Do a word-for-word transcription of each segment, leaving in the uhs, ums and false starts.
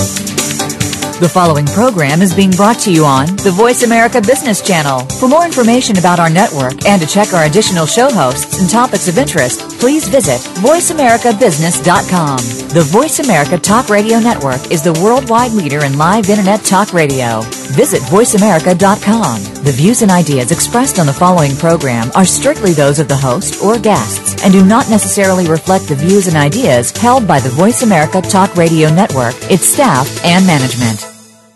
The following program is being brought to you on the Voice America Business Channel. For more information about our network and to check our additional show hosts and topics of interest, please visit voice america business dot com. The Voice America Talk Radio Network is the worldwide leader in live Internet talk radio. Visit voice america dot com. The views and ideas expressed on the following program are strictly those of the host or guests and do not necessarily reflect the views and ideas held by the Voice America Talk Radio Network, its staff, and management.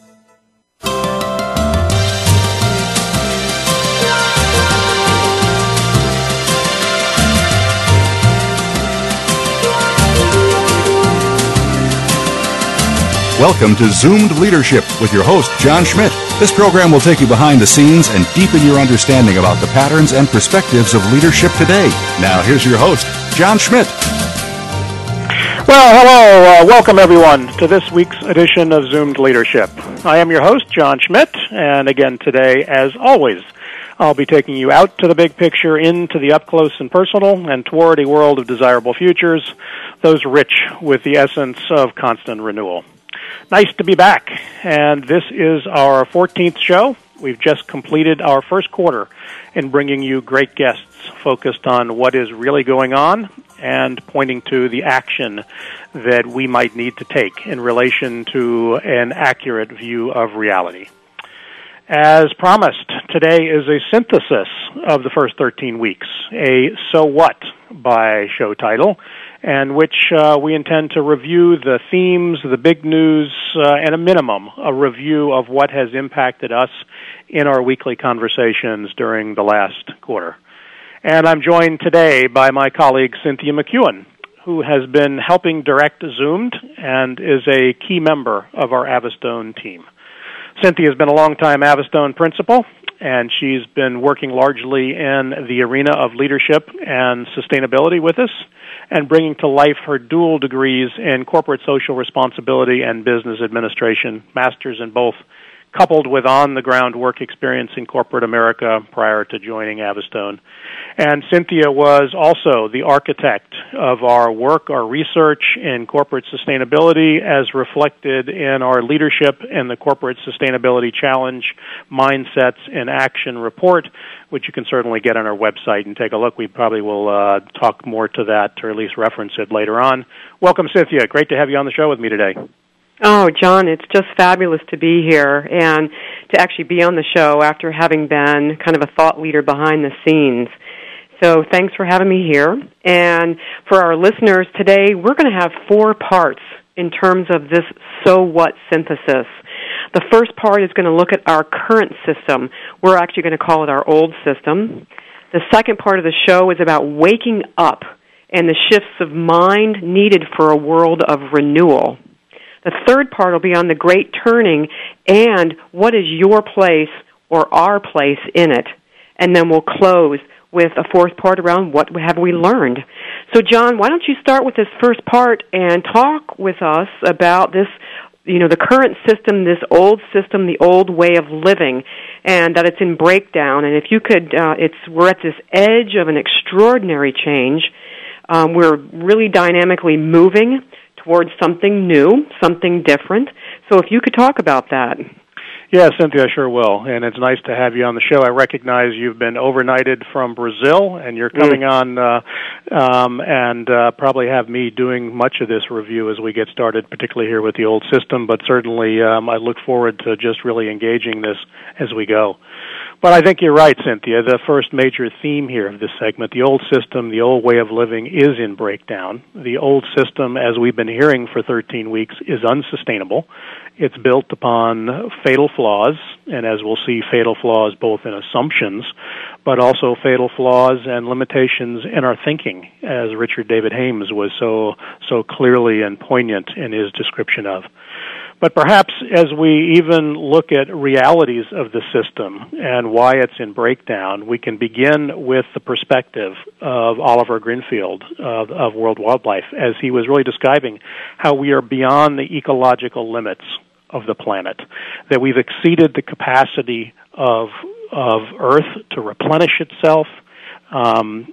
Welcome to Zoomed Leadership with your host, John Schmidt. This program will take you behind the scenes and deepen your understanding about the patterns and perspectives of leadership today. Now, here's your host, John Schmidt. Well, hello. Uh, welcome, everyone, to this week's edition of Zoomed Leadership. I am your host, John Schmidt, and again today, as always, I'll be taking you out to the big picture, into the up-close and personal, and toward a world of desirable futures, those rich with the essence of constant renewal. Nice to be back, and this is our fourteenth show. We've just completed our first quarter in bringing you great guests focused on what is really going on and pointing to the action that we might need to take in relation to an accurate view of reality. As promised, today is a synthesis of the first thirteen weeks, a So What by show title, and which uh, we intend to review the themes, the big news, uh, and a minimum, a review of what has impacted us in our weekly conversations during the last quarter. And I'm joined today by my colleague Cynthia McEwen, who has been helping direct Zoomed and is a key member of our Avistone team. Cynthia has been a long-time Avistone principal, and she's been working largely in the arena of leadership and sustainability with us, and bringing to life her dual degrees in corporate social responsibility and business administration, masters in both, coupled with on-the-ground work experience in corporate America prior to joining Avistone. And Cynthia was also the architect of our work, our research in corporate sustainability as reflected in our Leadership and the Corporate Sustainability Challenge Mindsets in Action report, which you can certainly get on our website and take a look. We probably will uh, talk more to that, or at least reference it later on. Welcome, Cynthia. Great to have you on the show with me today. Oh, John, it's just fabulous to be here and to actually be on the show after having been kind of a thought leader behind the scenes. So thanks for having me here. And for our listeners today, we're going to have four parts in terms of this So What synthesis. The first part is going to look at our current system. We're actually going to call it our old system. The second part of the show is about waking up and the shifts of mind needed for a world of renewal. The third part will be on the great turning and what is your place or our place in it. And then we'll close with a fourth part around what have we learned. So, John, why don't you start with this first part and talk with us about this, you know, the current system, this old system, the old way of living, and that it's in breakdown. And if you could, uh, it's we're at this edge of an extraordinary change. Um, we're really dynamically moving towards something new, something different. So if you could talk about that. Yeah, Cynthia, I sure will. And it's nice to have you on the show. I recognize you've been overnighted from Brazil, and you're coming mm. on uh, um, and uh, probably have me doing much of this review as we get started, particularly here with the old system. But certainly um, I look forward to just really engaging this as we go. But I think you're right, Cynthia. The first major theme here of this segment, the old system, the old way of living is in breakdown. The old system, as we've been hearing for thirteen weeks, is unsustainable. It's built upon fatal flaws, and as we'll see, fatal flaws both in assumptions, but also fatal flaws and limitations in our thinking, as Richard David Hames was so so clearly and poignant in his description of. But perhaps as we even look at realities of the system and why it's in breakdown, we can begin with the perspective of Oliver Grinfield of, of World Wildlife, as he was really describing how we are beyond the ecological limits of the planet, that we've exceeded the capacity of of Earth to replenish itself. Um,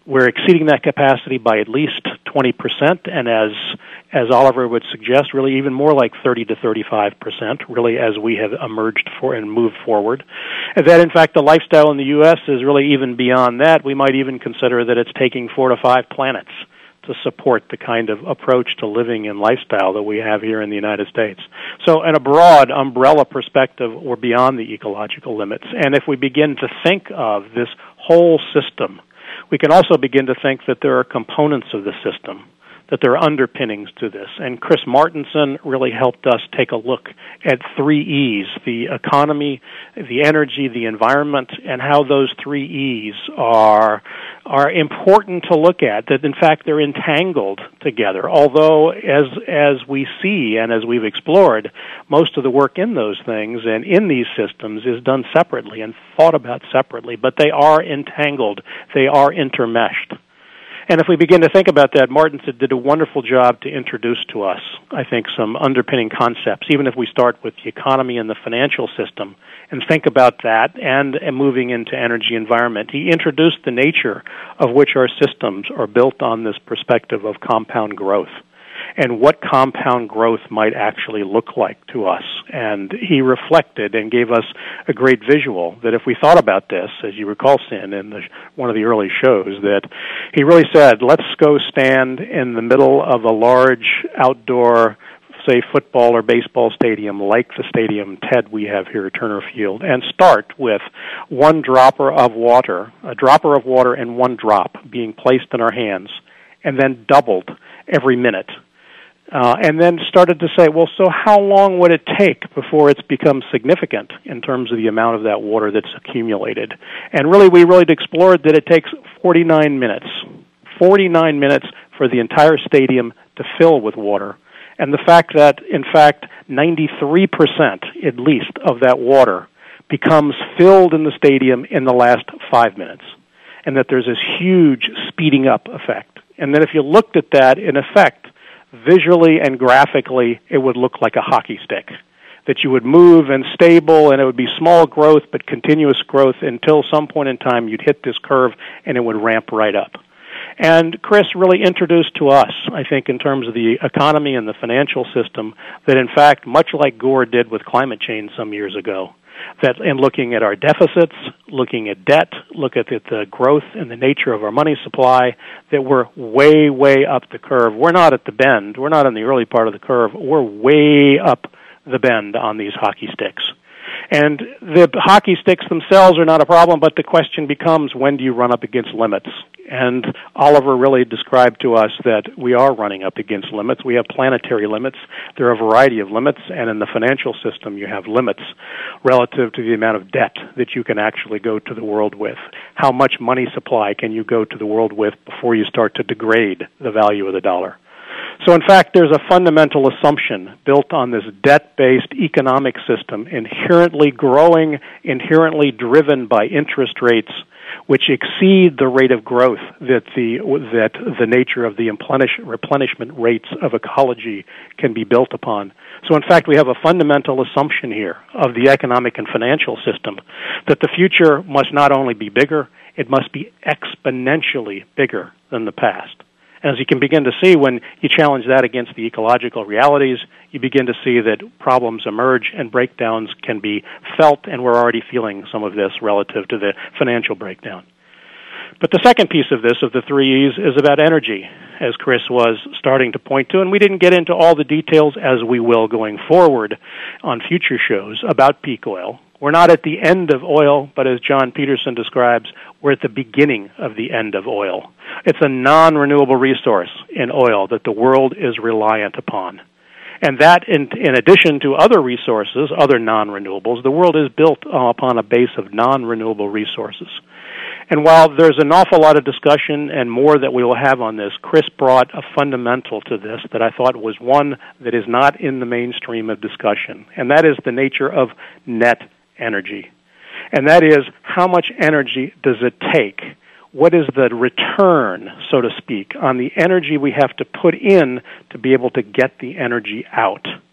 we're exceeding that capacity by at least twenty percent, and as as Oliver would suggest, really even more like thirty to thirty-five percent, really, as we have emerged for and moved forward. And that, in fact, the lifestyle in the U S is really even beyond that. We might even consider that it's taking four to five planets to support the kind of approach to living and lifestyle that we have here in the United States. So in a broad umbrella perspective, we're beyond the ecological limits. And if we begin to think of this whole system, we can also begin to think that there are components of the system, that there are underpinnings to this. And Chris Martenson really helped us take a look at three E's, the economy, the energy, the environment, and how those three E's are are important to look at, that in fact they're entangled together. Although, as as we see and as we've explored, most of the work in those things and in these systems is done separately and thought about separately, but they are entangled, they are intermeshed. And if we begin to think about that, Martenson did a wonderful job to introduce to us, I think, some underpinning concepts, even if we start with the economy and the financial system, and think about that and, and moving into energy environment. He introduced the nature of which our systems are built on this perspective of compound growth, and what compound growth might actually look like to us. And he reflected and gave us a great visual that if we thought about this, as you recall, Sin, in the, one of the early shows, that he really said, let's go stand in the middle of a large outdoor, say, football or baseball stadium like the stadium Ted we have here at Turner Field, and start with one dropper of water, a dropper of water and one drop being placed in our hands, and then doubled every minute. Uh, and then started to say, well, so how long would it take before it's become significant in terms of the amount of that water that's accumulated? And really, we really explored that it takes forty-nine minutes. forty-nine minutes for the entire stadium to fill with water. And the fact that, in fact, ninety-three percent at least of that water becomes filled in the stadium in the last five minutes. And that there's this huge speeding up effect. And then if you looked at that, in effect, visually and graphically, it would look like a hockey stick, that you would move and stable, and it would be small growth but continuous growth until some point in time you'd hit this curve and it would ramp right up. And Chris really introduced to us, I think, in terms of the economy and the financial system, that in fact, much like Gore did with climate change some years ago, that in looking at our deficits, looking at debt, look at the, the growth and the nature of our money supply, that we're way, way up the curve. We're not at the bend. We're not in the early part of the curve. We're way up the bend on these hockey sticks. And the hockey sticks themselves are not a problem, but the question becomes, when do you run up against limits? And Oliver really described to us that we are running up against limits. We have planetary limits. There are a variety of limits, and in the financial system you have limits relative to the amount of debt that you can actually go to the world with. How much money supply can you go to the world with before you start to degrade the value of the dollar? So, in fact, there's a fundamental assumption built on this debt-based economic system, inherently growing, inherently driven by interest rates, which exceed the rate of growth that the that the nature of the replenish, replenishment rates of ecology can be built upon. So, in fact, we have a fundamental assumption here of the economic and financial system that the future must not only be bigger, it must be exponentially bigger than the past. And as you can begin to see, when you challenge that against the ecological realities, you begin to see that problems emerge and breakdowns can be felt, and we're already feeling some of this relative to the financial breakdown. But the second piece of this, of the three E's, is about energy, as Chris was starting to point to, and we didn't get into all the details, as we will going forward on future shows, about peak oil. We're not at the end of oil, but as John Peterson describes, we're at the beginning of the end of oil. It's a non-renewable resource in oil that the world is reliant upon. And that, in, in addition to other resources, other non-renewables, the world is built upon a base of non-renewable resources. And while there's an awful lot of discussion and more that we will have on this, Chris brought a fundamental to this that I thought was one that is not in the mainstream of discussion, and that is the nature of net energy. And that is, how much energy does it take? What is the return, so to speak, on the energy we have to put in to be able to get the energy out?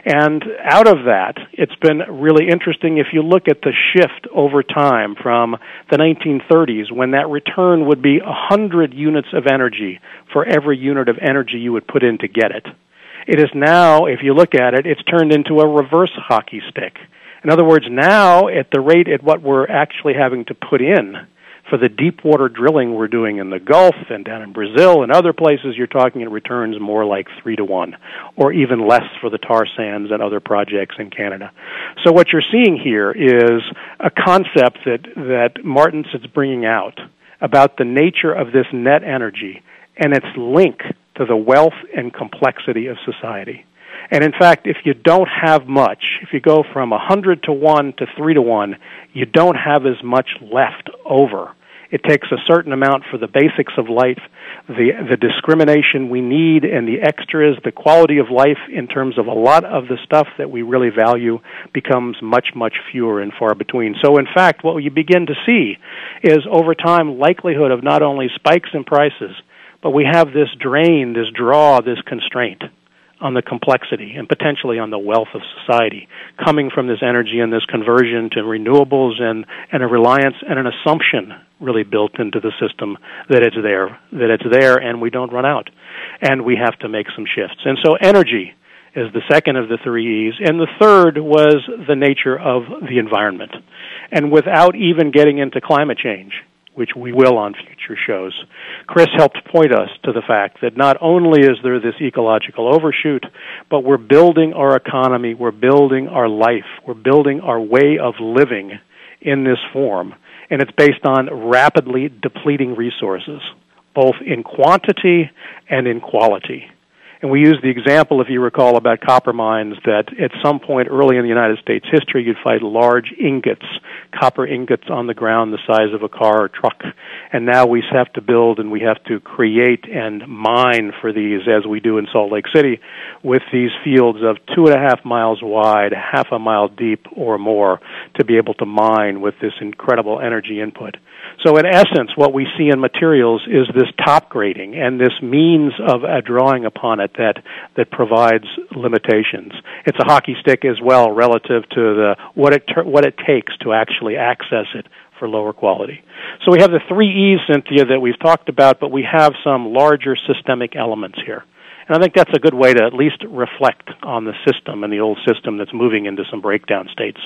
And out of that, it's been really interesting if you look at the shift over time from the nineteen thirties, when that return would be one hundred units of energy for every unit of energy you would put in to get it. It is now, if you look at it, it's turned into a reverse hockey stick. In other words, now at the rate at what we're actually having to put in for the deep water drilling we're doing in the Gulf and down in Brazil and other places, you're talking it returns more like three to one, or even less for the tar sands and other projects in Canada. So what you're seeing here is a concept that, that Martens is bringing out about the nature of this net energy and its link to the wealth and complexity of society. And in fact, if you don't have much, if you go from one hundred to one to three to one, you don't have as much left over. It takes a certain amount for the basics of life, the the discrimination we need and the extras, the quality of life in terms of a lot of the stuff that we really value becomes much, much fewer and far between. So in fact, what you begin to see is over time likelihood of not only spikes in prices, but we have this drain, this draw, this constraint on the complexity and potentially on the wealth of society coming from this energy and this conversion to renewables and, and a reliance and an assumption really built into the system that it's there, that it's there and we don't run out. And we have to make some shifts. And so energy is the second of the three E's. And the third was the nature of the environment. And without even getting into climate change, which we will on future shows, Chris helped point us to the fact that not only is there this ecological overshoot, but we're building our economy, we're building our life, we're building our way of living in this form, and it's based on rapidly depleting resources, both in quantity and in quality. And we use the example, if you recall, about copper mines that at some point early in the United States history, you'd find large ingots, copper ingots on the ground the size of a car or truck. And now we have to build and we have to create and mine for these, as we do in Salt Lake City, with these fields of two and a half miles wide, half a mile deep or more, to be able to mine with this incredible energy input. So in essence, what we see in materials is this top grading and this means of uh, drawing upon it that, that provides limitations. It's a hockey stick as well relative to the what it ter- what it takes to actually access it for lower quality. So we have the three E's, Cynthia, that we've talked about, but we have some larger systemic elements here. And I think that's a good way to at least reflect on the system and the old system that's moving into some breakdown states.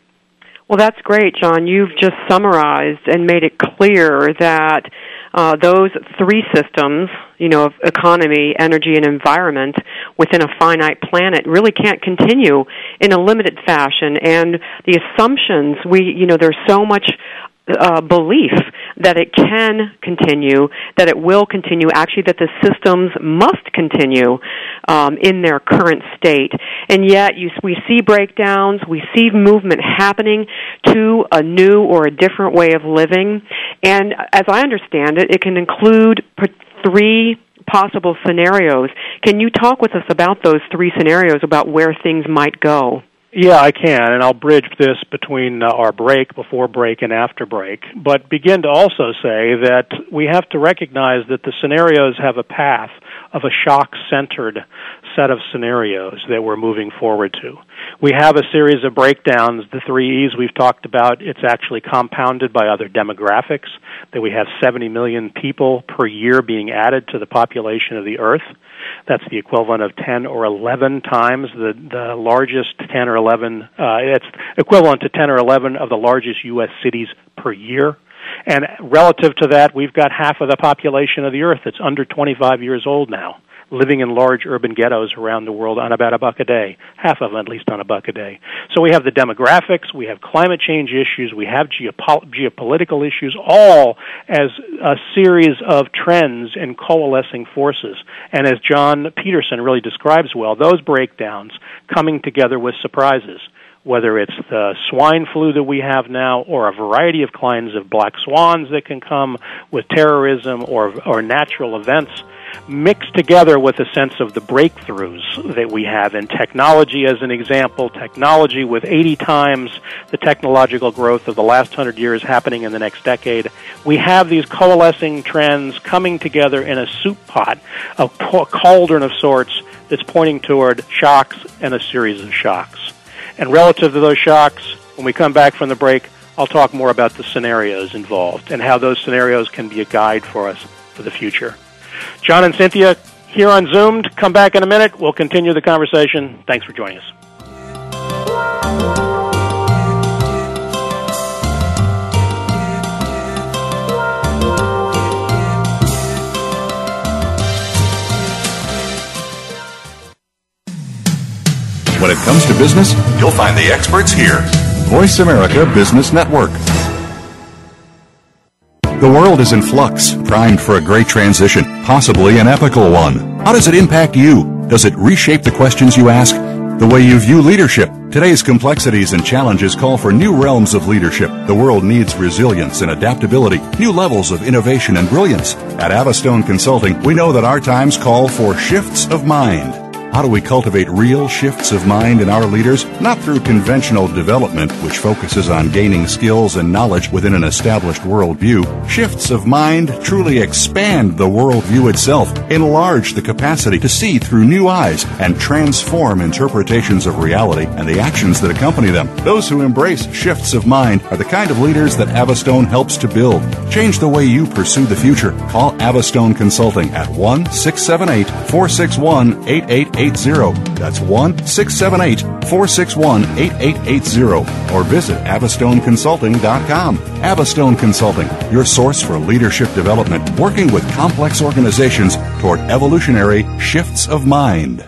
Well, that's great, John. You've just summarized and made it clear that uh, those three systems, you know, of economy, energy, and environment within a finite planet really can't continue in a limited fashion. And the assumptions, we, you know, there's so much uh, belief that it can continue, that it will continue, actually that the systems must continue um, in their current state. And yet you, we see breakdowns, we see movement happening to a new or a different way of living. And as I understand it, it can include three possible scenarios. Can you talk with us about those three scenarios, about where things might go? Yeah, I can, and I'll bridge this between uh, our break, before break, and after break, but begin to also say that we have to recognize that the scenarios have a path of a shock-centered set of scenarios that we're moving forward to. We have a series of breakdowns, the three E's we've talked about. It's actually compounded by other demographics, that we have seventy million people per year being added to the population of the Earth. That's the equivalent of ten or eleven times the, the largest ten or eleven, uh, it's equivalent to ten or eleven of the largest U S cities per year. And relative to that, we've got half of the population of the Earth that's under twenty-five years old now, living in large urban ghettos around the world on about a buck a day, half of them at least on a buck a day. So we have the demographics, we have climate change issues, we have geopo- geopolitical issues, all as a series of trends and coalescing forces. And as John Peterson really describes well, those breakdowns coming together with surprises, whether it's the swine flu that we have now or a variety of kinds of black swans that can come with terrorism or, or natural events, mixed together with a sense of the breakthroughs that we have in technology, as an example, technology with eighty times the technological growth of the last hundred years happening in the next decade. We have these coalescing trends coming together in a soup pot, a cauldron of sorts, that's pointing toward shocks and a series of shocks. And relative to those shocks, when we come back from the break, I'll talk more about the scenarios involved and how those scenarios can be a guide for us for the future. John and Cynthia here on Zoomed. Come back in a minute. We'll continue the conversation. Thanks for joining us. When it comes to business, you'll find the experts here. Voice America Business Network. The world is in flux, primed for a great transition, possibly an epical one. How does it impact you? Does it reshape the questions you ask? The way you view leadership? Today's complexities and challenges call for new realms of leadership. The world needs resilience and adaptability, new levels of innovation and brilliance. At Avastone Consulting, we know that our times call for shifts of mind. How do we cultivate real shifts of mind in our leaders? Not through conventional development, which focuses on gaining skills and knowledge within an established worldview. Shifts of mind truly expand the worldview itself, enlarge the capacity to see through new eyes, and transform interpretations of reality and the actions that accompany them. Those who embrace shifts of mind are the kind of leaders that Avastone helps to build. Change the way you pursue the future. Call Avastone Consulting at one six seven eight, four six one, eight eight eight zero. That's one six seven eight, four six one, eight eight eight zero. Or visit avastone consulting dot com. Avastone Consulting, your source for leadership development, working with complex organizations toward evolutionary shifts of mind.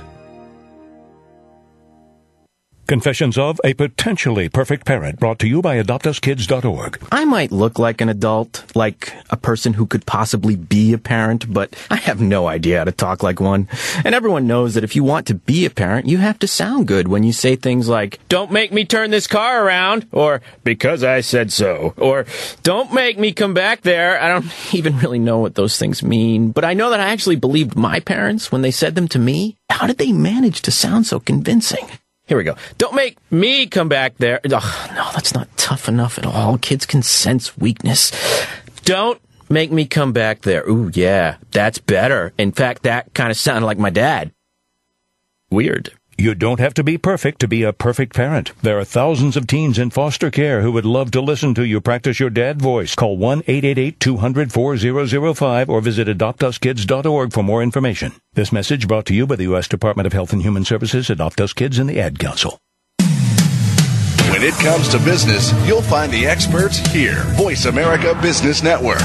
Confessions of a Potentially Perfect Parent, brought to you by adopt us kids dot org. I might look like an adult, like a person who could possibly be a parent, but I have no idea how to talk like one. And everyone knows that if you want to be a parent, you have to sound good when you say things like, "Don't make me turn this car around," or "because I said so," or "Don't make me come back there." I don't even really know what those things mean, but I know that I actually believed my parents when they said them to me. How did they manage to sound so convincing? Here we go. "Don't make me come back there." Ugh, no, that's not tough enough at all. Kids can sense weakness. "Don't make me come back there." Ooh, yeah, that's better. In fact, that kind of sounded like my dad. Weird. You don't have to be perfect to be a perfect parent. There are thousands of teens in foster care who would love to listen to you practice your dad voice. Call one eight eight eight, two hundred, four thousand five or visit adopt us kids dot org for more information. This message brought to you by the U S Department of Health and Human Services, Adopt Us Kids, and the Ad Council. When it comes to business, you'll find the experts here. Voice America Business Network.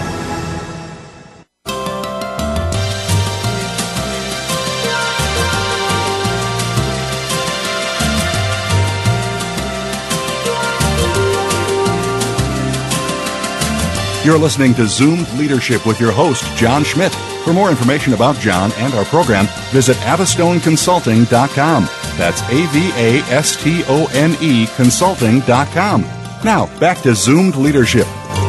You're listening to Zoomed Leadership with your host, John Schmidt. For more information about John and our program, visit avastone consulting dot com. That's A V A S T O N E consulting dot com. Now, back to Zoomed Leadership.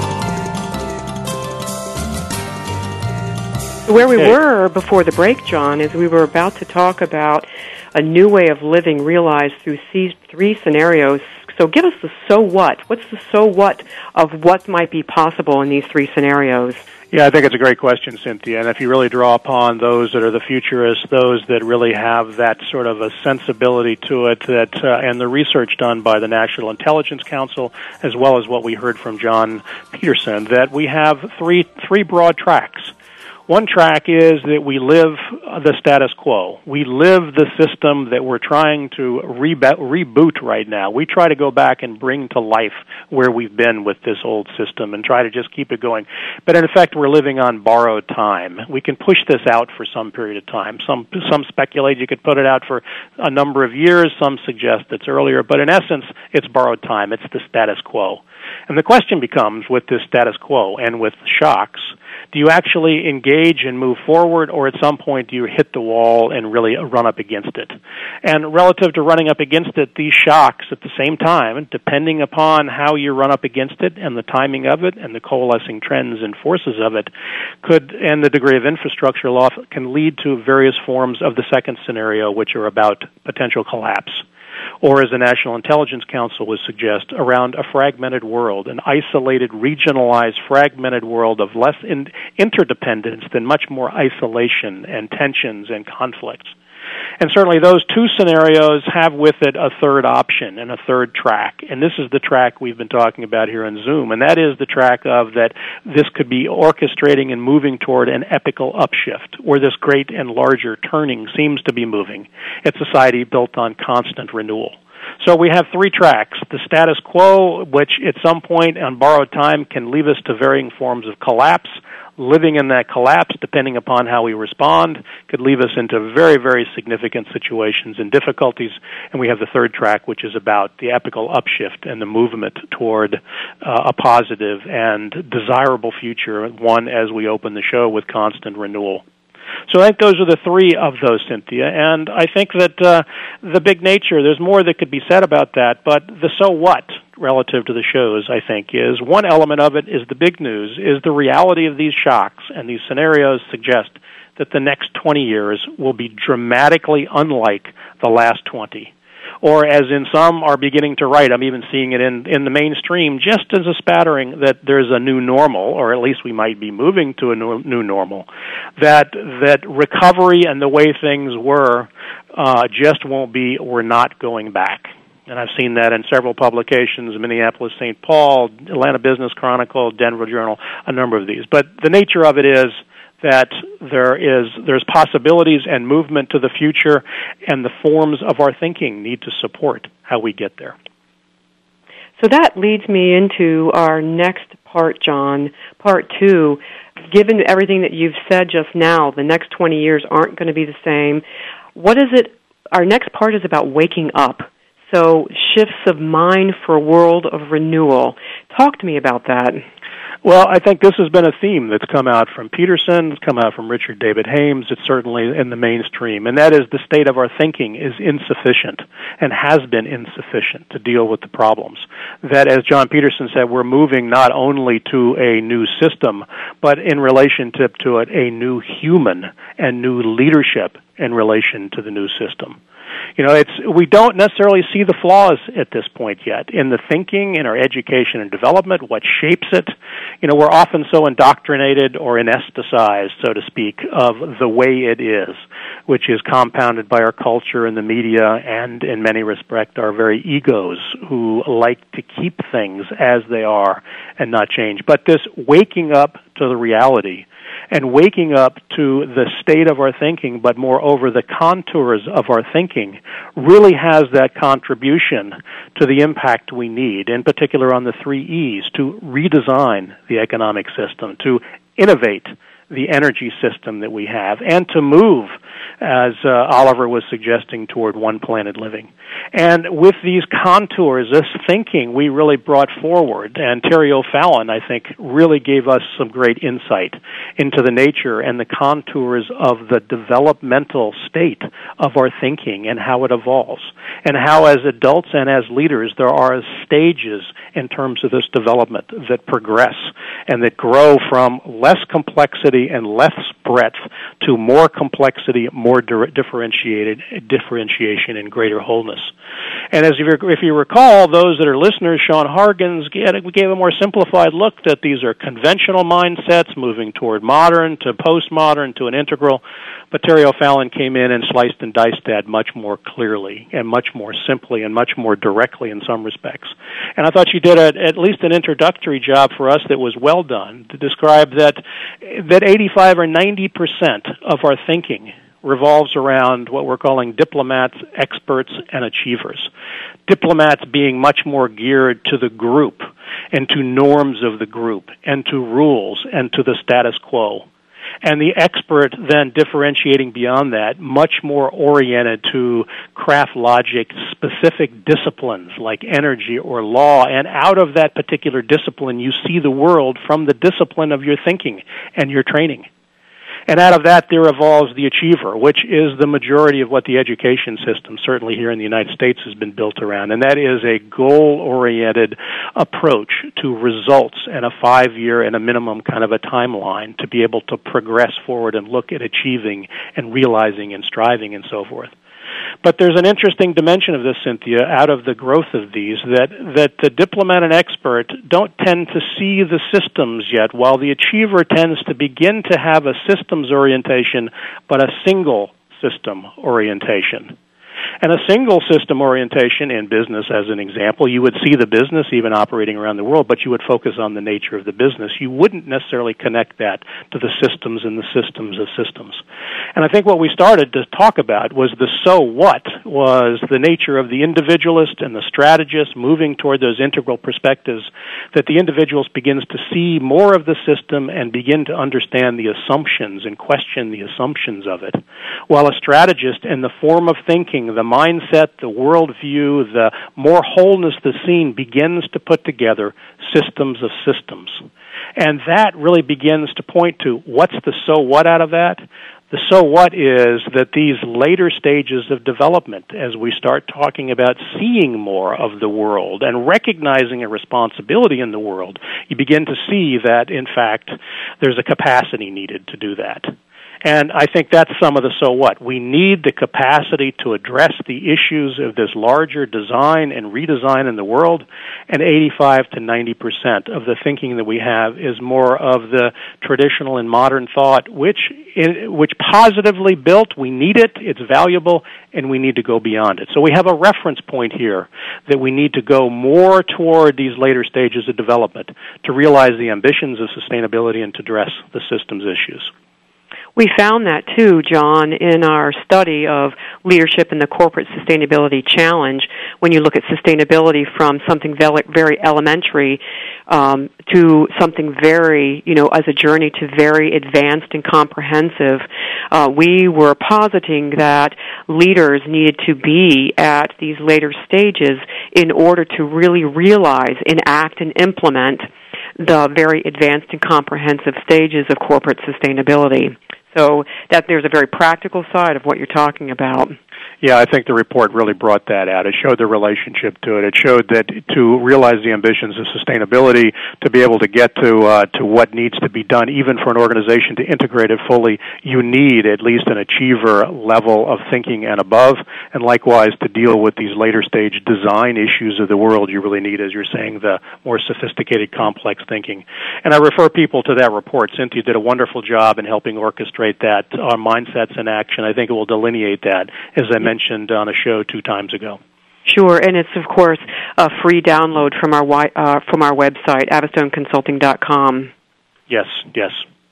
Where we were before the break, John, is we were about to talk about a new way of living realized through these three scenarios. So give us the so what. What's the so what of what might be possible in these three scenarios? Yeah, I think it's a great question, Cynthia. And if you really draw upon those that are the futurists, those that really have that sort of a sensibility to it, that uh, and the research done by the National Intelligence Council, as well as what we heard from John Peterson, that we have three three broad tracks. One track is that we live the status quo. We live the system that we're trying to reba- reboot right now. We try to go back and bring to life where we've been with this old system and try to just keep it going. But in effect, we're living on borrowed time. We can push this out for some period of time. Some some speculate you could put it out for a number of years. Some suggest it's earlier. But in essence, it's borrowed time. It's the status quo. And the question becomes, with this status quo and with shocks, do you actually engage and move forward, or at some point do you hit the wall and really run up against it? And relative to running up against it, these shocks at the same time, depending upon how you run up against it and the timing of it and the coalescing trends and forces of it, could, and the degree of infrastructure loss, can lead to various forms of the second scenario, which are about potential collapse. Or, as the National Intelligence Council would suggest, around a fragmented world, an isolated, regionalized, fragmented world of less in- interdependence than much more isolation and tensions and conflicts. And certainly those two scenarios have with it a third option and a third track. And this is the track we've been talking about here in Zoom. And that is the track of that this could be orchestrating and moving toward an epical upshift, where this great and larger turning seems to be moving. It's a society built on constant renewal. So we have three tracks. The status quo, which at some point on borrowed time can leave us to varying forms of collapse. Living in that collapse, depending upon how we respond, could leave us into very, very significant situations and difficulties. And we have the third track, which is about the epical upshift and the movement toward uh, a positive and desirable future, one as we open the show with constant renewal. So I think those are the three of those, Cynthia, and I think that uh, the big nature, there's more that could be said about that, but the so what relative to the shows, I think, is one element of it is the big news, is the reality of these shocks, and these scenarios suggest that the next twenty years will be dramatically unlike the last twenty. Or as in some are beginning to write, I'm even seeing it in, in the mainstream, just as a spattering that there's a new normal, or at least we might be moving to a new, new normal, that that recovery and the way things were uh, just won't be, we're not going back. And I've seen that in several publications, Minneapolis Saint Paul, Atlanta Business Chronicle, Denver Journal, a number of these. But the nature of it is that there is there's possibilities and movement to the future, and the forms of our thinking need to support how we get there. So that leads me into our next part, John, part two. Given everything that you've said just now, the next twenty years aren't going to be the same. What is it? Our next part is about waking up. So shifts of mind for a world of renewal. Talk to me about that. Well, I think this has been a theme that's come out from Peterson, it's come out from Richard David Hames, it's certainly in the mainstream, and that is the state of our thinking is insufficient and has been insufficient to deal with the problems. That, as John Peterson said, we're moving not only to a new system, but in relationship to it, a new human and new leadership in relation to the new system. You know, it's we don't necessarily see the flaws at this point yet in the thinking, in our education and development, what shapes it. You know, we're often so indoctrinated or anesthetized, so to speak, of the way it is, which is compounded by our culture and the media and, in many respects, our very egos who like to keep things as they are and not change. But this waking up to the reality and waking up to the state of our thinking, but moreover the contours of our thinking, really has that contribution to the impact we need, in particular on the three E's, to redesign the economic system, to innovate the energy system that we have, and to move, as uh, Oliver was suggesting, toward one planet living. And with these contours, this thinking we really brought forward, and Terry O'Fallon, I think, really gave us some great insight into the nature and the contours of the developmental state of our thinking and how it evolves, and how as adults and as leaders there are stages in terms of this development that progress and that grow from less complexity and less breadth to more complexity, more di- differentiated differentiation, and greater wholeness. And as you, if you recall, those that are listeners, Sean Hargens we gave a more simplified look that these are conventional mindsets moving toward modern to postmodern to an integral. But Terry O'Fallon came in and sliced and diced that much more clearly and much more simply and much more directly in some respects. And I thought she did a, at least an introductory job for us that was well done to describe that that eighty-five or ninety percent of our thinking revolves around what we're calling diplomats, experts, and achievers. Diplomats being much more geared to the group and to norms of the group and to rules and to the status quo. And the expert then differentiating beyond that, much more oriented to craft logic, specific disciplines like energy or law, and out of that particular discipline you see the world from the discipline of your thinking and your training. And out of that, there evolves the achiever, which is the majority of what the education system, certainly here in the United States, has been built around. And that is a goal-oriented approach to results and a five-year and a minimum kind of a timeline to be able to progress forward and look at achieving and realizing and striving and so forth. But there's an interesting dimension of this, Cynthia, out of the growth of these, that, that the diplomat and expert don't tend to see the systems yet, while the achiever tends to begin to have a systems orientation, but a single system orientation. And a single system orientation in business, as an example, you would see the business even operating around the world, but you would focus on the nature of the business. You wouldn't necessarily connect that to the systems and the systems of systems. And I think what we started to talk about was the so what, was the nature of the individualist and the strategist moving toward those integral perspectives, that the individualist begins to see more of the system and begin to understand the assumptions and question the assumptions of it, while a strategist in the form of thinking, the mindset, the worldview, the more wholeness the scene begins to put together systems of systems. And that really begins to point to what's the so what out of that? The so what is that these later stages of development, as we start talking about seeing more of the world and recognizing a responsibility in the world, you begin to see that, in fact, there's a capacity needed to do that. And I think that's some of the so what. We need the capacity to address the issues of this larger design and redesign in the world, and eighty-five to ninety percent of the thinking that we have is more of the traditional and modern thought, which which positively built, we need it, it's valuable, and we need to go beyond it. So we have a reference point here that we need to go more toward these later stages of development to realize the ambitions of sustainability and to address the systems issues. We found that, too, John, in our study of leadership in the Corporate Sustainability Challenge, when you look at sustainability from something very elementary um, to something very, you know, as a journey to very advanced and comprehensive, uh, we were positing that leaders needed to be at these later stages in order to really realize, enact, and implement the very advanced and comprehensive stages of corporate sustainability. So that there's a very practical side of what you're talking about. Yeah, I think the report really brought that out. It showed the relationship to it. It showed that to realize the ambitions of sustainability, to be able to get to uh, to what needs to be done, even for an organization to integrate it fully, you need at least an achiever level of thinking and above. And likewise, to deal with these later stage design issues of the world, you really need, as you're saying, the more sophisticated, complex thinking. And I refer people to that report. Cynthia did a wonderful job in helping orchestrate that, our mindsets in action. I think it will delineate that, as I mentioned on a show two times ago. Sure, and it's, of course, a free download from our uh, from our website, avistone consulting dot com. Yes, yes.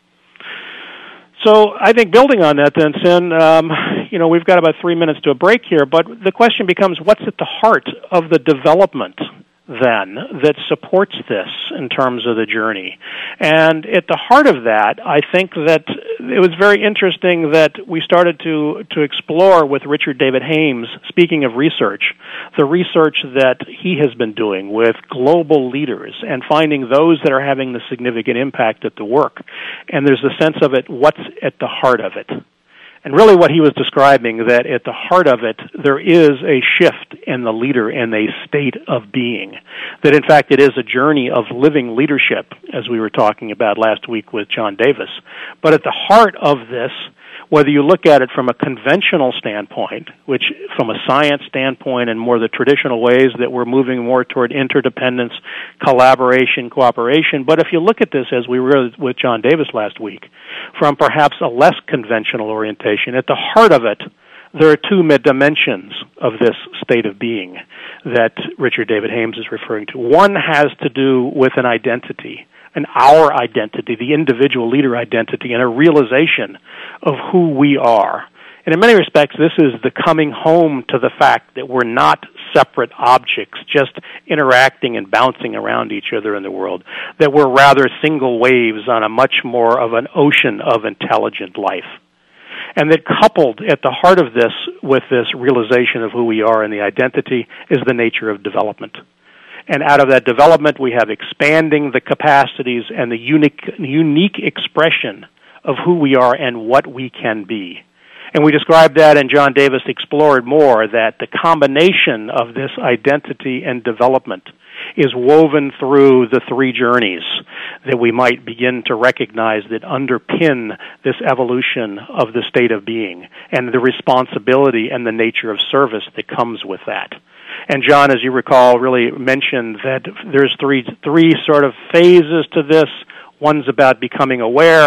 So I think building on that then, Sin, um, you know, we've got about three minutes to a break here, but the question becomes, what's at the heart of the development then that supports this in terms of the journey? And at the heart of that, I think that it was very interesting that we started to, to explore with Richard David Hames, speaking of research, the research that he has been doing with global leaders and finding those that are having the significant impact at the work. And there's a sense of it, what's at the heart of it? And really what he was describing, that at the heart of it, there is a shift in the leader in a state of being. That in fact it is a journey of living leadership, as we were talking about last week with John Davis. But at the heart of this, whether you look at it from a conventional standpoint, which from a science standpoint and more the traditional ways that we're moving more toward interdependence, collaboration, cooperation, but if you look at this as we were with John Davis last week, from perhaps a less conventional orientation, at the heart of it, there are two dimensions of this state of being that Richard David Hames is referring to. One has to do with an identity, an our identity, the individual leader identity, and a realization of who we are. And in many respects, this is the coming home to the fact that we're not separate objects, just interacting and bouncing around each other in the world, that we're rather single waves on a much more of an ocean of intelligent life. And that coupled at the heart of this with this realization of who we are and the identity is the nature of development. And out of that development, we have expanding the capacities and the unique, unique expression of who we are and what we can be. And we described that, and John Davis explored more, that the combination of this identity and development is woven through the three journeys that we might begin to recognize that underpin this evolution of the state of being and the responsibility and the nature of service that comes with that. And John, as you recall, really mentioned that there's three three sort of phases to this. One's about becoming aware,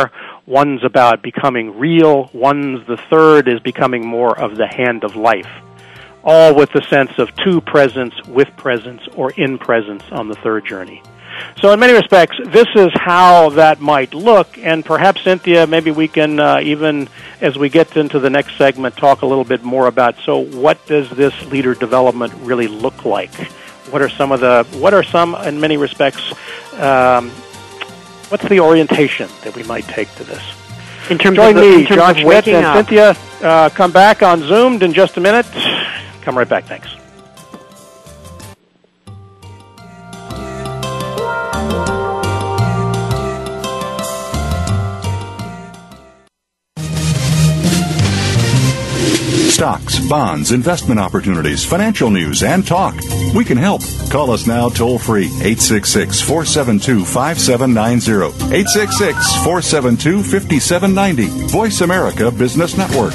One's about becoming real. One's, the third, is becoming more of the hand of life. All with the sense of to presence, with presence, or in presence on the third journey. So in many respects, this is how that might look, and perhaps, Cynthia, maybe we can, uh, even as we get into the next segment, talk a little bit more about, so what does this leader development really look like? What are some of the, what are some, in many respects, um, what's the orientation that we might take to this? In terms Join of the, me, in terms John of Schmidt and up. Cynthia. Uh, come back on Zoomed in just a minute. Come right back, thanks. Stocks, bonds, investment opportunities, financial news, and talk. We can help. Call us now toll free, eight six six, four seven two, five seven nine zero, eight six six, four seven two, five seven nine zero. Voice America Business Network.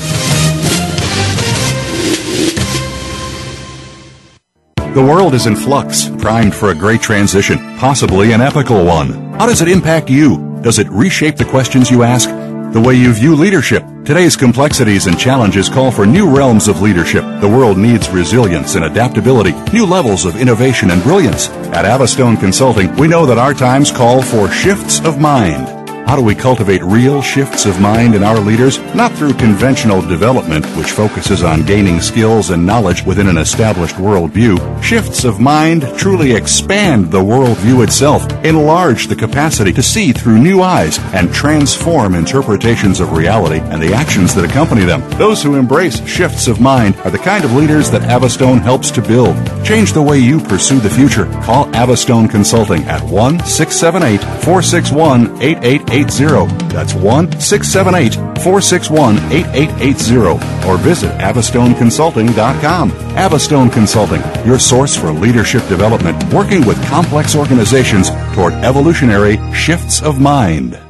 The world is in flux, primed for a great transition, possibly an epical one. How does it impact you? Does it reshape the questions you ask? The way you view leadership? Today's complexities and challenges call for new realms of leadership. The world needs resilience and adaptability, new levels of innovation and brilliance. At Avastone Consulting, we know that our times call for shifts of mind. How do we cultivate real shifts of mind in our leaders? Not through conventional development, which focuses on gaining skills and knowledge within an established worldview. Shifts of mind truly expand the worldview itself, enlarge the capacity to see through new eyes, and transform interpretations of reality and the actions that accompany them. Those who embrace shifts of mind are the kind of leaders that Avastone helps to build. Change the way you pursue the future. Call Avastone Consulting at one six seven eight, four six one, eight eight eight zero. That's one six seven eight, four six one, eight eight eight zero. Or visit avastone consulting dot com. Avastone Consulting, your source for leadership development, working with complex organizations toward evolutionary shifts of mind.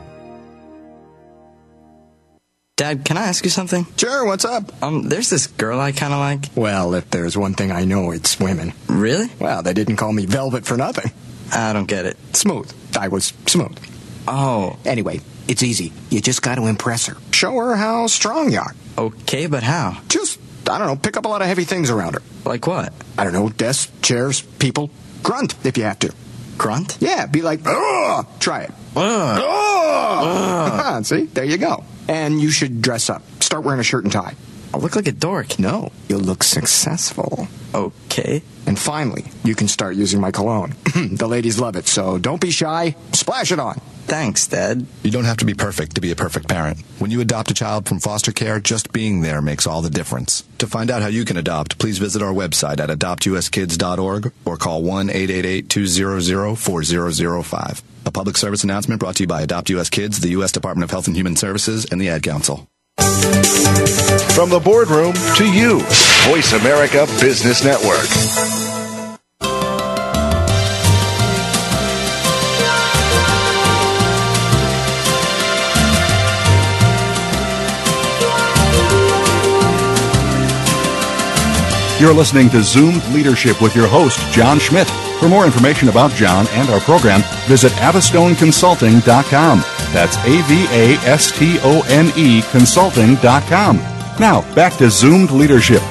Dad, can I ask you something? Sure, what's up? Um, there's this girl I kind of like. Well, if there's one thing I know, it's women. Really? Well, they didn't call me Velvet for nothing. I don't get it. Smooth. I was smooth. Oh. Anyway, it's easy. You just got to impress her. Show her how strong you are. Okay, but how? Just, I don't know, pick up a lot of heavy things around her. Like what? I don't know, desks, chairs, people. Grunt, if you have to. Grunt? Yeah, be like, ugh! Try it. Ugh. Ugh! See, there you go. And you should dress up. Start wearing a shirt and tie. I'll look like a dork. No, you'll look successful. Okay. And finally, you can start using my cologne. The ladies love it, so don't be shy. Splash it on. Thanks, Dad. You don't have to be perfect to be a perfect parent. When you adopt a child from foster care, just being there makes all the difference. To find out how you can adopt, please visit our website at adopt u s kids dot org or call one eight eight eight, two hundred, four thousand five. A public service announcement brought to you by Adopt U S Kids, the U S Department of Health and Human Services, and the Ad Council. From the boardroom to you, Voice America Business Network. You're listening to Zoomed Leadership with your host, John Schmidt. For more information about John and our program, visit avastone consulting dot com. That's A V A S T O N E consulting dot com. Now, back to Zoomed Leadership.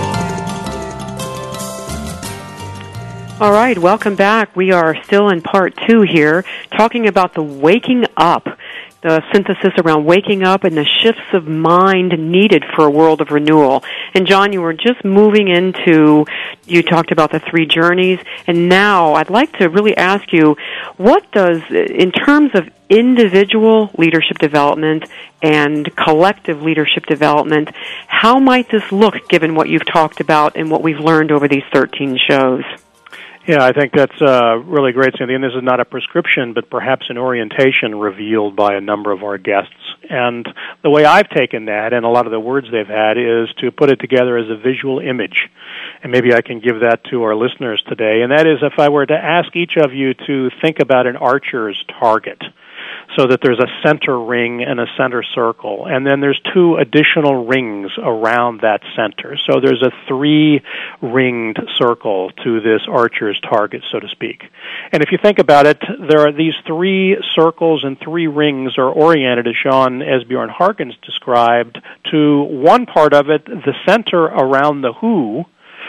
All right, welcome back. We are still in part two here, talking about the waking up, the synthesis around waking up and the shifts of mind needed for a world of renewal. And John, you were just moving into, you talked about the three journeys, and now I'd like to really ask you, what does, in terms of individual leadership development and collective leadership development, how might this look given what you've talked about and what we've learned over these thirteen shows? Yeah, I think that's uh, really great, Cynthia. And this is not a prescription, but perhaps an orientation revealed by a number of our guests. And the way I've taken that, and a lot of the words they've had, is to put it together as a visual image. And maybe I can give that to our listeners today. And that is, if I were to ask each of you to think about an archer's target. so that there's a center ring and a center circle. And then there's two additional rings around that center. So there's a three-ringed circle to this archer's target, so to speak. And if you think about it, there are these three circles and three rings are oriented, as Sean Esbjorn Harkins described, to one part of it, the center around the who,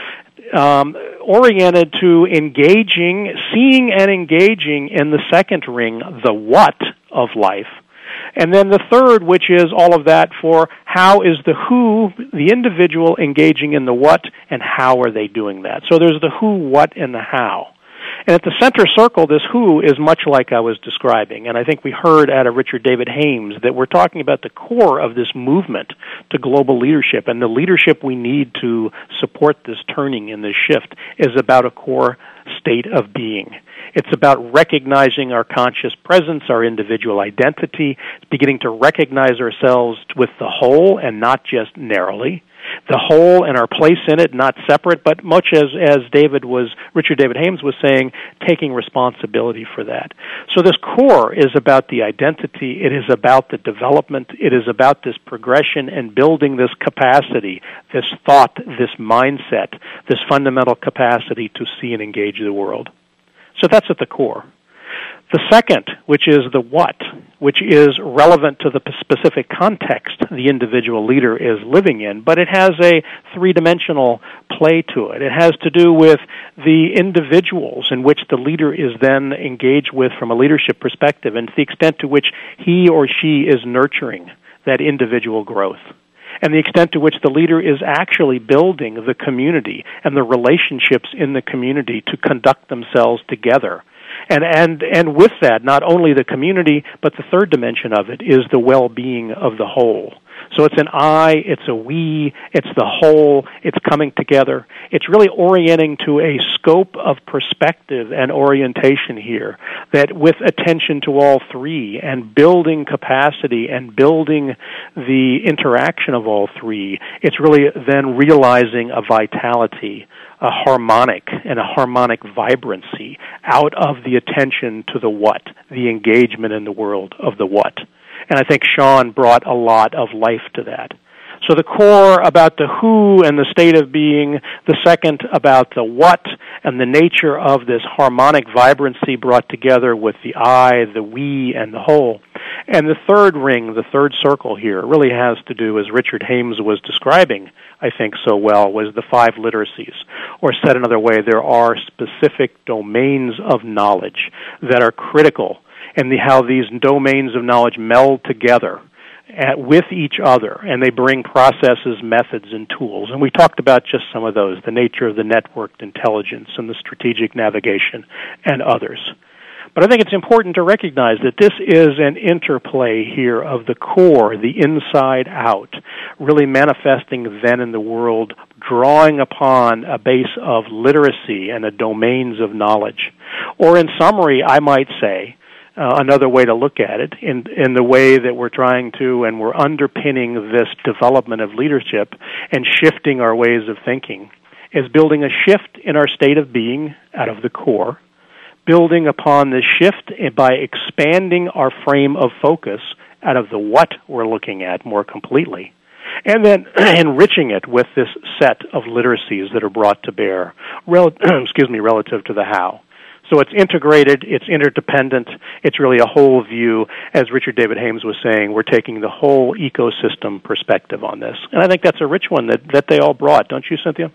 Um, oriented to engaging, seeing and engaging in the second ring, the what of life. And then the third, which is all of that for how is the who, the individual, engaging in the what, and how are they doing that. So there's the who, what, and the how. And at the center circle, this who is much like I was describing. And I think we heard out of Richard David Hames that we're talking about the core of this movement to global leadership. And the leadership we need to support this turning and this shift is about a core state of being. It's about recognizing our conscious presence, our individual identity. It's beginning to recognize ourselves with the whole and not just narrowly. The whole and our place in it, not separate, but much as, as David was, Richard David Hames was saying, taking responsibility for that. So this core is about the identity, it is about the development, it is about this progression and building this capacity, this thought, this mindset, this fundamental capacity to see and engage the world. So that's at the core. The second, which is the what, which is relevant to the specific context the individual leader is living in, but it has a three-dimensional play to it. It has to do with the individuals in which the leader is then engaged with from a leadership perspective and the extent to which he or she is nurturing that individual growth, and the extent to which the leader is actually building the community and the relationships in the community to conduct themselves together. And, and, and with that, not only the community, but the third dimension of it is the well-being of the whole. So it's an I, it's a we, it's the whole, it's coming together. It's really orienting to a scope of perspective and orientation here that with attention to all three and building capacity and building the interaction of all three, it's really then realizing a vitality, a harmonic and a harmonic vibrancy out of the attention to the what, the engagement in the world of the what. And I think Sean brought a lot of life to that. So the core about the who and the state of being, the second about the what and the nature of this harmonic vibrancy brought together with the I, the we, and the whole. And the third ring, the third circle here, really has to do, as Richard Hames was describing, I think so well, was the five literacies. Or said another way, there are specific domains of knowledge that are critical and the, how these domains of knowledge meld together at, with each other, and they bring processes, methods, and tools. And we talked about just some of those, the nature of the networked intelligence and the strategic navigation and others. But I think it's important to recognize that this is an interplay here of the core, the inside out, really manifesting then in the world, drawing upon a base of literacy and a domains of knowledge. Or in summary, I might say, Uh, another way to look at it, in, in the way that we're trying to, and we're underpinning this development of leadership and shifting our ways of thinking, is building a shift in our state of being out of the core, building upon this shift by expanding our frame of focus out of the what we're looking at more completely, and then enriching it with this set of literacies that are brought to bear, rel- excuse me, relative to the how. So it's integrated, it's interdependent, it's really a whole view. As Richard David Hames was saying, we're taking the whole ecosystem perspective on this. And I think that's a rich one that, that they all brought. Don't you, Cynthia?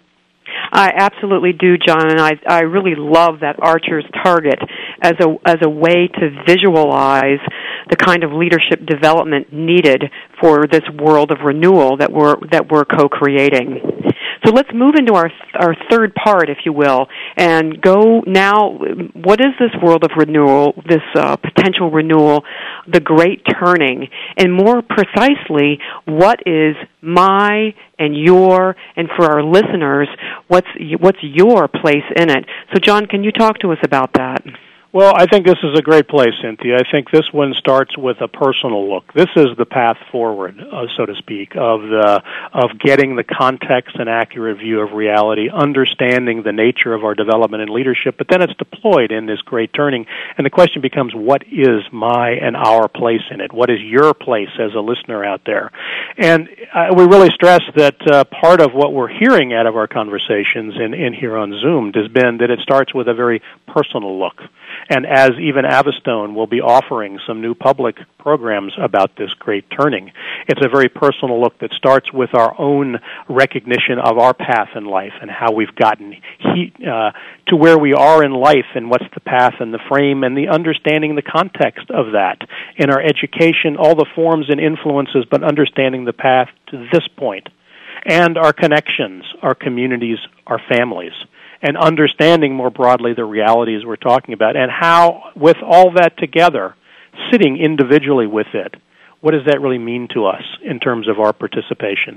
I absolutely do, John, and I, I really love that Archer's target as a, as a way to visualize the kind of leadership development needed for this world of renewal that we're, that we're co-creating. So let's move into our our third part, if you will, and go now, what is this world of renewal, this uh, potential renewal, the great turning, and more precisely, what is my and your, and for our listeners, what's what's your place in it? So John, can you talk to us about that? Well, I think this is a great place, Cynthia. I think this one starts with a personal look. This is the path forward, uh, so to speak, of the of getting the context and accurate view of reality, understanding the nature of our development and leadership, but then it's deployed in this great turning. And the question becomes, what is my and our place in it? What is your place as a listener out there? And uh, we really stress that uh, part of what we're hearing out of our conversations in, in here on Zoom has been that it starts with a very personal look. And as even Avistone will be offering some new public programs about this great turning, it's a very personal look that starts with our own recognition of our path in life and how we've gotten he, uh, to where we are in life and what's the path and the frame and the understanding the context of that in our education, all the forms and influences, but understanding the path to this point and our connections, our communities, our families, and understanding more broadly the realities we're talking about, and how, with all that together, sitting individually with it, what does that really mean to us in terms of our participation?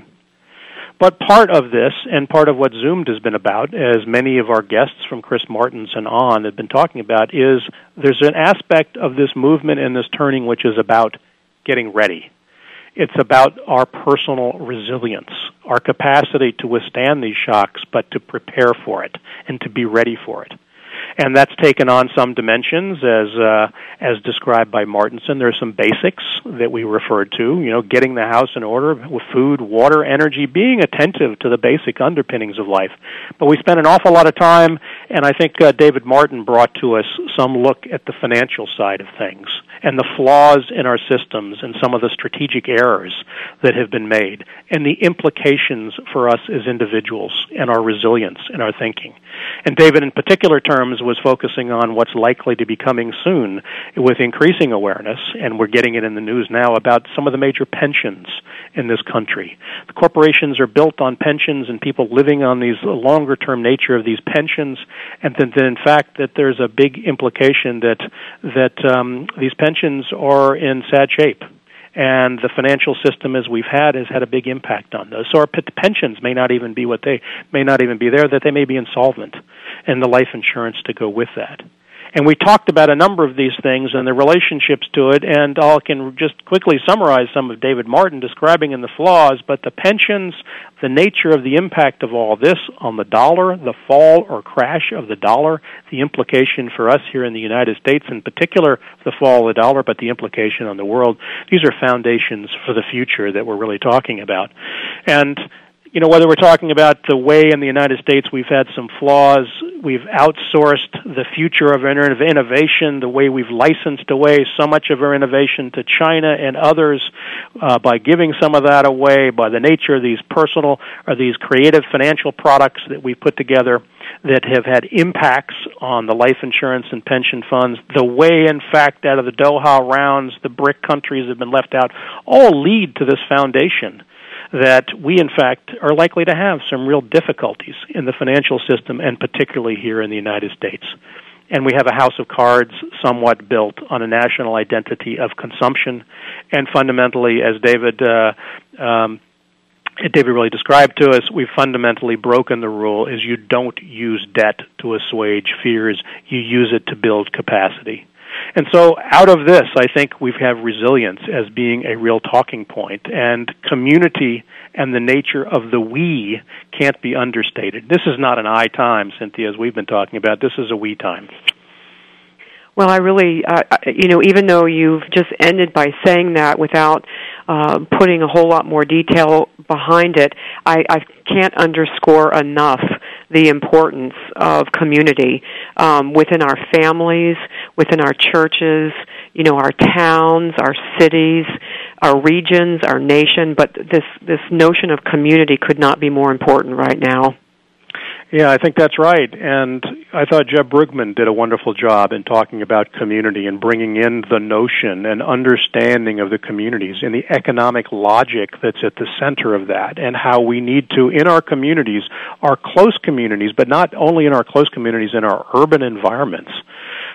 But part of this, and part of what Zoomed has been about, as many of our guests from Chris Martins and on have been talking about, is there's an aspect of this movement and this turning which is about getting ready. It's about our personal resilience, our capacity to withstand these shocks, but to prepare for it and to be ready for it. And that's taken on some dimensions as uh, as described by Martinson. There are some basics that we referred to, you know, getting the house in order with food, water, energy, being attentive to the basic underpinnings of life. But we spent an awful lot of time, and I think uh, David Martin brought to us some look at the financial side of things and the flaws in our systems and some of the strategic errors that have been made and the implications for us as individuals and our resilience in our thinking. And David, in particular terms, was focusing on what's likely to be coming soon with increasing awareness, and we're getting it in the news now, about some of the major pensions in this country. The corporations are built on pensions and people living on these longer-term nature of these pensions, and then, then in fact that there's a big implication that that um, these pensions are in sad shape. And the financial system as we've had has had a big impact on those. So our p- pensions may not even be what they may not even be there, that they may be insolvent, and the life insurance to go with that. And we talked about a number of these things and the relationships to it, and I can just quickly summarize some of David Martin describing in the flaws, but the pensions, the nature of the impact of all this on the dollar, the fall or crash of the dollar, the implication for us here in the United States, in particular the fall of the dollar, but the implication on the world. These are foundations for the future that we're really talking about. And you know, whether we're talking about the way in the United States we've had some flaws, we've outsourced the future of innovation, the way we've licensed away so much of our innovation to China and others uh, by giving some of that away, by the nature of these personal or these creative financial products that we've put together that have had impacts on the life insurance and pension funds, the way, in fact, out of the Doha rounds, the BRIC countries have been left out, all lead to this foundation that we, in fact, are likely to have some real difficulties in the financial system, and particularly here in the United States. And we have a house of cards somewhat built on a national identity of consumption, and fundamentally, as David uh, um, David really described to us, we've fundamentally broken the rule is you don't use debt to assuage fears, you use it to build capacity. And so out of this, I think we have resilience as being a real talking point, and community and the nature of the we can't be understated. This is not an I time, Cynthia, as we've been talking about. This is a we time. Well, I really, uh, you know, even though you've just ended by saying that without uh, putting a whole lot more detail behind it, I, I can't underscore enough the importance of community um, within our families, within our churches, you know, our towns, our cities, our regions, our nation. But this this notion of community could not be more important right now. Yeah, I think that's right. And I thought Jeb Brugman did a wonderful job in talking about community and bringing in the notion and understanding of the communities and the economic logic that's at the center of that, and how we need to, in our communities, our close communities, but not only in our close communities, in our urban environments,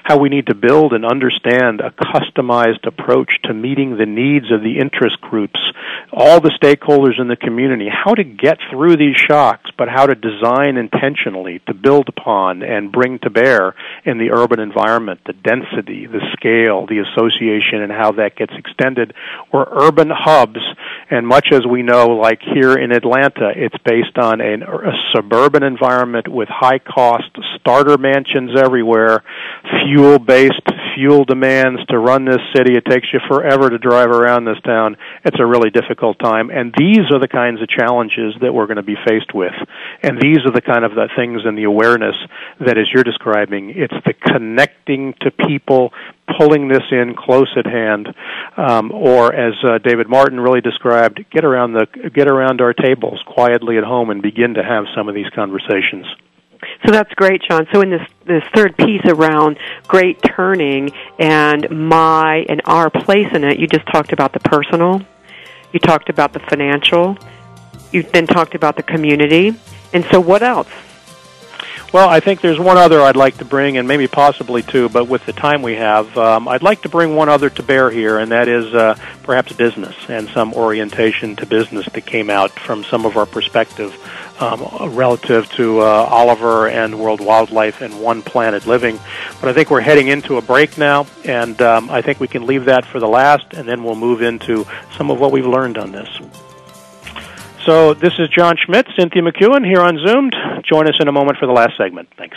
how we need to build and understand a customized approach to meeting the needs of the interest groups, all the stakeholders in the community, how to get through these shocks, but how to design intentionally to build upon and bring to bear in the urban environment, the density, the scale, the association, and how that gets extended. We're urban hubs, and much as we know, like here in Atlanta, it's based on a, a suburban environment with high-cost starter mansions everywhere, fuel-based fuel demands to run this city. It takes you forever to drive around this town. It's a really difficult time, and these are the kinds of challenges that we're going to be faced with, and these are the kind of the things and the awareness that, as you're describing, it's the connecting to people, pulling this in close at hand, um, or as uh, David Martin really described, get around the get around our tables quietly at home and begin to have some of these conversations. So that's great, John. So in this this third piece around great turning and my and our place in it, you just talked about the personal, you talked about the financial, you then talked about the community, and so what else? Well, I think there's one other I'd like to bring, and maybe possibly two, but with the time we have, um, I'd like to bring one other to bear here, and that is uh, perhaps business and some orientation to business that came out from some of our perspective um, relative to uh, Oliver and World Wildlife and One Planet Living. But I think we're heading into a break now, and um, I think we can leave that for the last, and then we'll move into some of what we've learned on this. So this is John Schmidt, Cynthia McEwen here on Zoomed. Join us in a moment for the last segment. Thanks.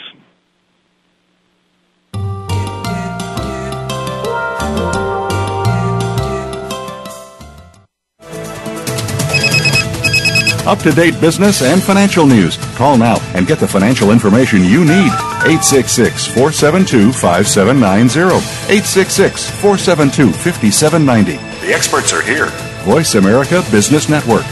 Up-to-date business and financial news. Call now and get the financial information you need. eight six six, four seven two, five seven nine zero. eight six six, four seven two, five seven nine zero. The experts are here. Voice America Business Network.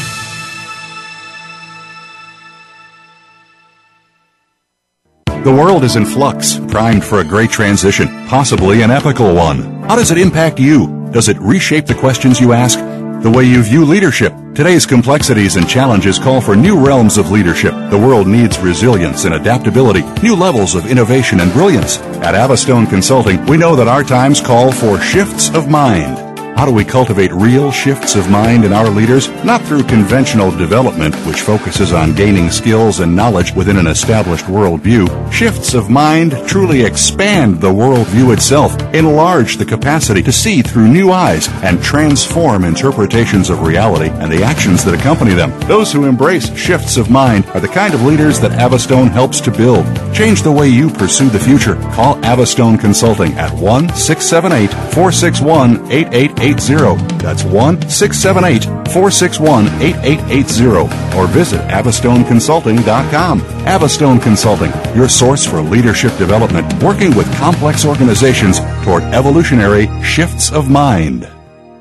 The world is in flux, primed for a great transition, possibly an epical one. How does it impact you? Does it reshape the questions you ask? The way you view leadership? Today's complexities and challenges call for new realms of leadership. The world needs resilience and adaptability, new levels of innovation and brilliance. At Avastone Consulting, we know that our times call for shifts of mind. How do we cultivate real shifts of mind in our leaders? Not through conventional development, which focuses on gaining skills and knowledge within an established worldview. Shifts of mind truly expand the worldview itself, enlarge the capacity to see through new eyes, and transform interpretations of reality and the actions that accompany them. Those who embrace shifts of mind are the kind of leaders that Avastone helps to build. Change the way you pursue the future. Call Avastone Consulting at one six seven eight, four six one, eight eight eight zero. That's one six seven eight, four six one, eight eight eight zero. Or visit avastone consulting dot com. Avastone Consulting, your source for leadership development, working with complex organizations toward evolutionary shifts of mind.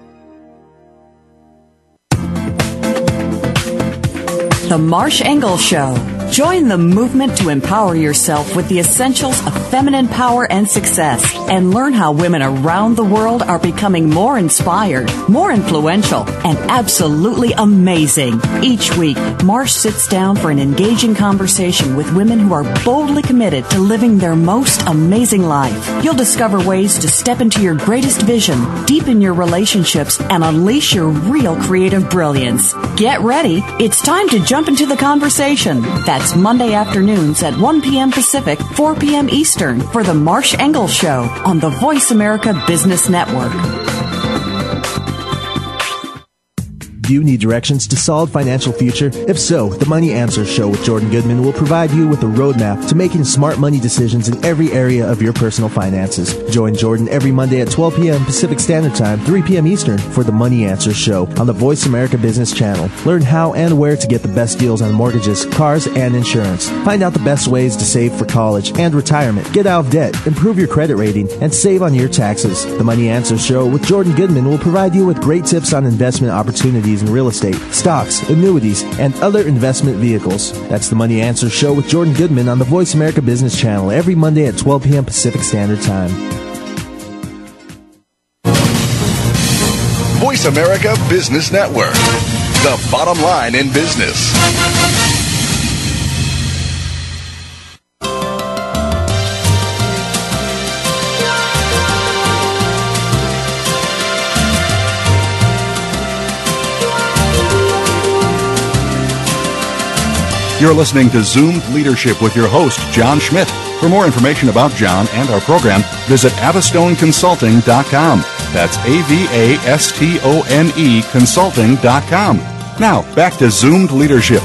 The Marsh Engel Show. Join the movement to empower yourself with the essentials of feminine power and success, and learn how women around the world are becoming more inspired, more influential, and absolutely amazing. Each week, Marsh sits down for an engaging conversation with women who are boldly committed to living their most amazing life. You'll discover ways to step into your greatest vision, deepen your relationships, and unleash your real creative brilliance. Get ready. It's time to jump into the conversation. That's Monday afternoons at one p.m. Pacific, four p.m. Eastern for the Marsh Engel Show on the Voice America Business Network. Do you need directions to solid financial future? If so, the Money Answers Show with Jordan Goodman will provide you with a roadmap to making smart money decisions in every area of your personal finances. Join Jordan every Monday at twelve p.m. Pacific Standard Time, three p.m. Eastern for the Money Answers Show on the Voice America Business Channel. Learn how and where to get the best deals on mortgages, cars, and insurance. Find out the best ways to save for college and retirement. Get out of debt, improve your credit rating, and save on your taxes. The Money Answers Show with Jordan Goodman will provide you with great tips on investment opportunities in real estate, stocks, annuities, and other investment vehicles. That's the Money Answers Show with Jordan Goodman on the Voice America Business Channel every Monday at twelve p.m. Pacific Standard Time. Voice America Business Network, the bottom line in business. You're listening to Zoomed Leadership with your host, John Schmidt. For more information about John and our program, visit avastone consulting dot com. That's A V A S T O N E consulting dot com. Now, back to Zoomed Leadership.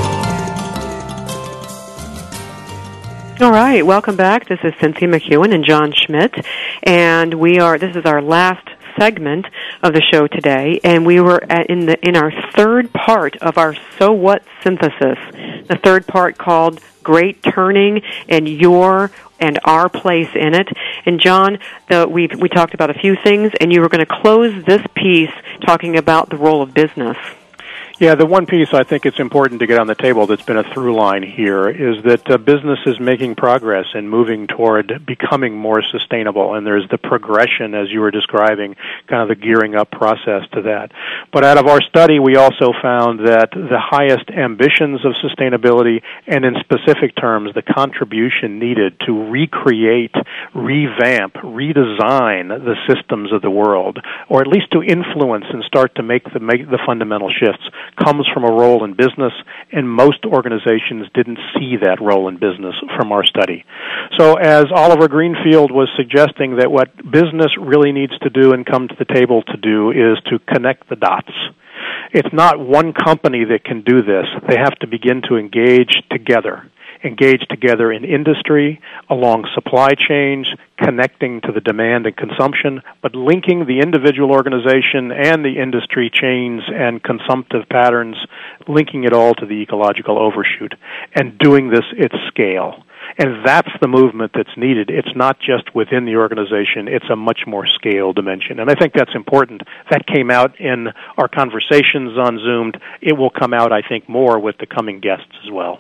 All right, welcome back. This is Cynthia McEwen and John Schmidt, and we are. This is our last segment of the show today, and we were at, in the in our third part of our So What synthesis. The third part called Great Turning and Your and Our Place in It. And John, the, we we talked about a few things, and you were going to close this piece talking about the role of business. Yeah, the one piece I think it's important to get on the table that's been a through line here is that uh, business is making progress and moving toward becoming more sustainable, and there's the progression, as you were describing, kind of the gearing up process to that. But out of our study, we also found that the highest ambitions of sustainability, and in specific terms, the contribution needed to recreate, revamp, redesign the systems of the world, or at least to influence and start to make the, make the fundamental shifts, comes from a role in business, and most organizations didn't see that role in business from our study. So as Oliver Greenfield was suggesting, that what business really needs to do and come to the table to do is to connect the dots. It's not one company that can do this. They have to begin to engage together. Engage together in industry, along supply chains, connecting to the demand and consumption, but linking the individual organization and the industry chains and consumptive patterns, linking it all to the ecological overshoot, and doing this at scale. And that's the movement that's needed. It's not just within the organization. It's a much more scale dimension. And I think that's important. That came out in our conversations on Zoomed. It will come out, I think, more with the coming guests as well.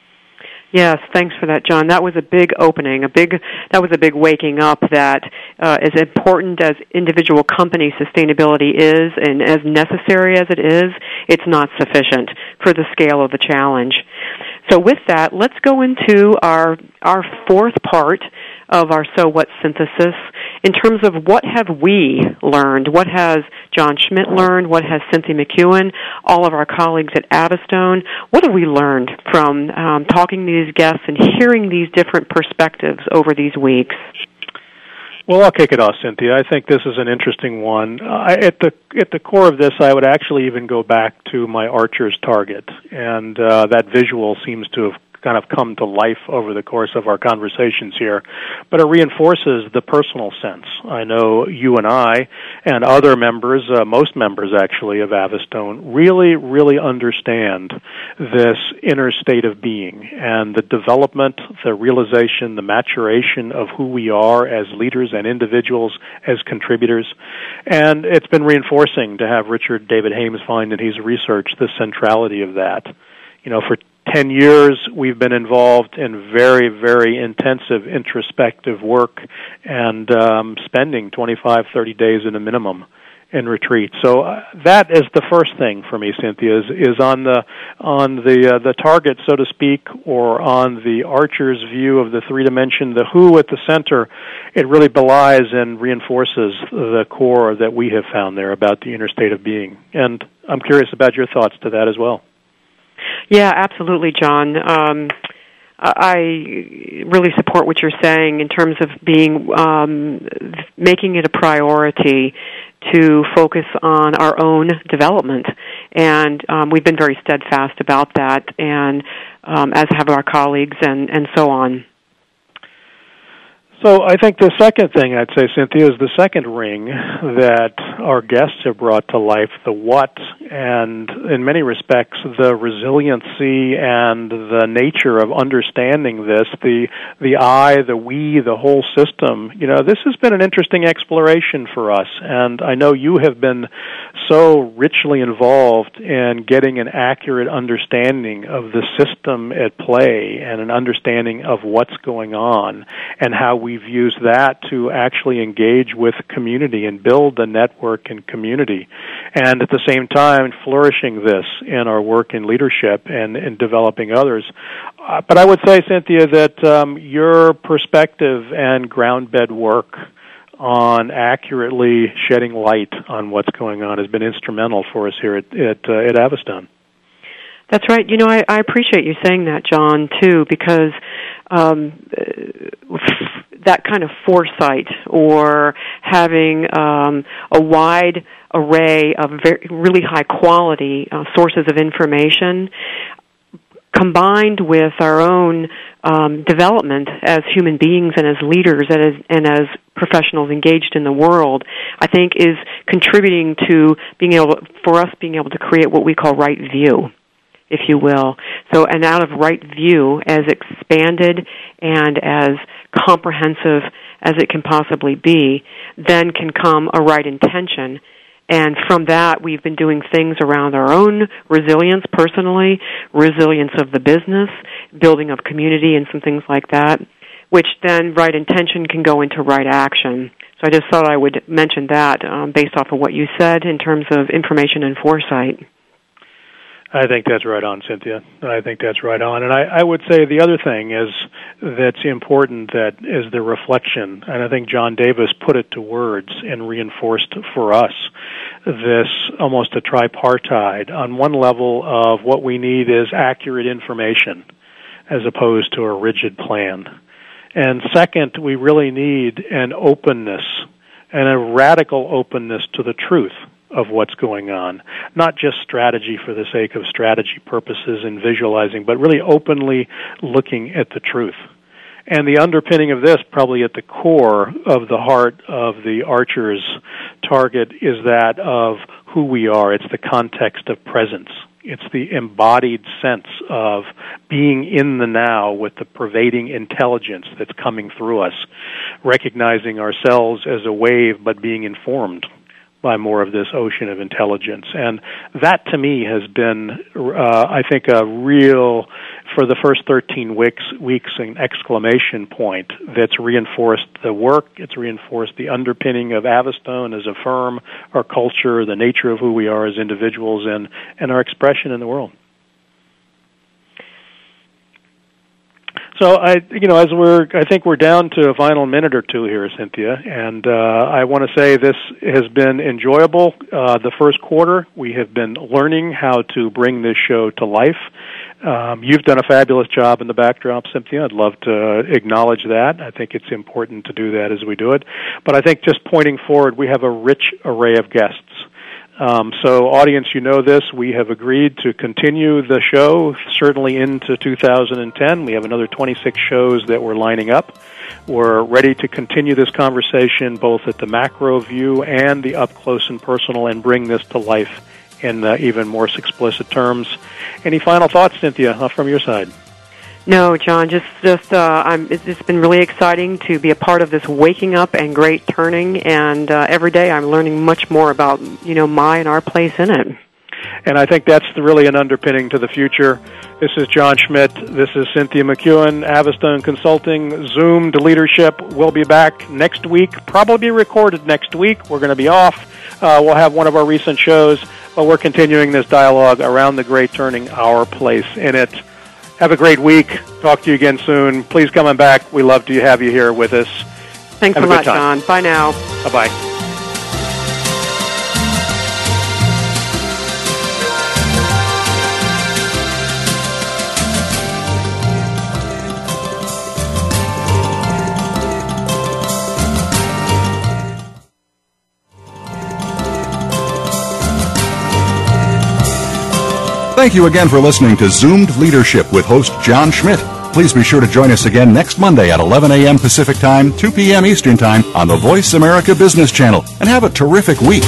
Yes, thanks for that, John. That was a big opening, a big that was a big waking up that uh, as important as individual company sustainability is and as necessary as it is, it's not sufficient for the scale of the challenge. So with that, let's go into our our fourth part of our So What synthesis in terms of what have we learned, what has John Schmidt learned, what has Cynthia McEwen, all of our colleagues at Avastone, what have we learned from um, talking to these guests and hearing these different perspectives over these weeks? Well, I'll kick it off, Cynthia. I think this is an interesting one. I, at the at the core of this, I would actually even go back to my Archer's target, and uh, that visual seems to have kind of come to life over the course of our conversations here, but it reinforces the personal sense. I know you and I and other members, uh, most members actually of Avastone, really, really understand this inner state of being and the development, the realization, the maturation of who we are as leaders and individuals, as contributors. And it's been reinforcing to have Richard David Hames find in his research the centrality of that. You know, for ten years, we've been involved in very, very intensive introspective work and um, spending twenty-five, thirty days at a minimum in retreat. So uh, that is the first thing for me, Cynthia, is, is on the on the uh, the target, so to speak, or on the Archer's view of the three dimension, the who at the center. It really belies and reinforces the core that we have found there about the inner state of being. And I'm curious about your thoughts to that as well. Yeah, absolutely, John. Um, I really support what you're saying in terms of being um, making it a priority to focus on our own development, and um, we've been very steadfast about that, and um, as have our colleagues, and, and so on. So I think the second thing I'd say, Cynthia, is the second ring that our guests have brought to life, the what, and in many respects, the resiliency and the nature of understanding this, the the I, the we, the whole system. You know, this has been an interesting exploration for us, and I know you have been so richly involved in getting an accurate understanding of the system at play and an understanding of what's going on and how we We've used that to actually engage with community and build a network and community, and at the same time flourishing this in our work in leadership and in developing others. Uh, but I would say, Cynthia, that um, your perspective and ground bed work on accurately shedding light on what's going on has been instrumental for us here at at, uh, at Avastone. That's right. You know, I, I appreciate you saying that, John, too, because um, that kind of foresight or having um, a wide array of very, really high-quality uh, sources of information combined with our own um, development as human beings and as leaders and as, and as professionals engaged in the world, I think is contributing to being able, for us being able to create what we call right view, if you will. So, and out of right view, as expanded and as comprehensive as it can possibly be, then can come a right intention. And from that, we've been doing things around our own resilience personally, resilience of the business, building of community and some things like that, which then right intention can go into right action. So I just thought I would mention that um, based off of what you said in terms of information and foresight. I think that's right on, Cynthia. I think that's right on. And I, I would say the other thing is that's important that is the reflection. And I think John Davis put it to words and reinforced for us this almost a tripartite. On one level of what we need is accurate information as opposed to a rigid plan. And second, we really need an openness and a radical openness to the truth of what's going on, not just strategy for the sake of strategy purposes and visualizing, but really openly looking at the truth. And the underpinning of this, probably at the core of the heart of the Archer's target, is that of who we are. It's the context of presence. It's the embodied sense of being in the now with the pervading intelligence that's coming through us, recognizing ourselves as a wave but being informed by more of this ocean of intelligence. And that, to me, has been, uh, I think, a real, for the first thirteen weeks, weeks, an exclamation point that's reinforced the work, it's reinforced the underpinning of Avistone as a firm, our culture, the nature of who we are as individuals, and, and our expression in the world. So I, you know, as we're, I think we're down to a final minute or two here, Cynthia, and uh, I want to say this has been enjoyable. Uh, the first quarter, we have been learning how to bring this show to life. Um, you've done a fabulous job in the backdrop, Cynthia. I'd love to acknowledge that. I think it's important to do that as we do it. But I think just pointing forward, we have a rich array of guests. Um, so, audience, you know this. We have agreed to continue the show, certainly into two thousand ten. We have another twenty-six shows that we're lining up. We're ready to continue this conversation both at the macro view and the up close and personal and bring this to life in uh, even more explicit terms. Any final thoughts, Cynthia, uh, from your side? No, John, just, just uh, I'm, it's, it's been really exciting to be a part of this waking up and great turning, and uh, every day I'm learning much more about, you know, my and our place in it. And I think that's really an underpinning to the future. This is John Schmidt. This is Cynthia McEwen, Avistone Consulting, Zoomed Leadership. We'll be back next week, probably recorded next week. We're going to be off. Uh, we'll have one of our recent shows, but we're continuing this dialogue around the great turning, our place in it. Have a great week. Talk to you again soon. Please come on back. We love to have you here with us. Thanks have a lot, John. Bye now. Bye-bye. Thank you again for listening to Zoomed Leadership with host John Schmidt. Please be sure to join us again next Monday at eleven a.m. Pacific Time, two p.m. Eastern Time on the Voice America Business Channel. And have a terrific week.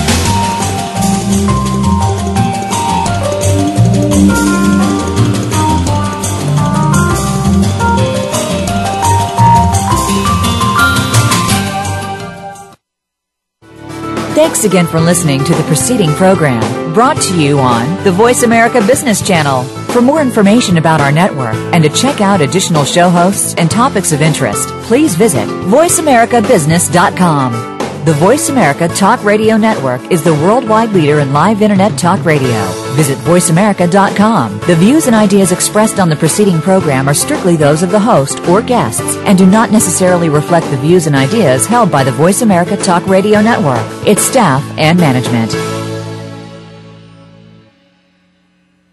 Thanks again for listening to the preceding program, brought to you on the Voice America Business Channel. For more information about our network and to check out additional show hosts and topics of interest, please visit voice america business dot com. The Voice America Talk Radio Network is the worldwide leader in live Internet talk radio. Visit voice america dot com. The views and ideas expressed on the preceding program are strictly those of the host or guests and do not necessarily reflect the views and ideas held by the Voice America Talk Radio Network, its staff, and management.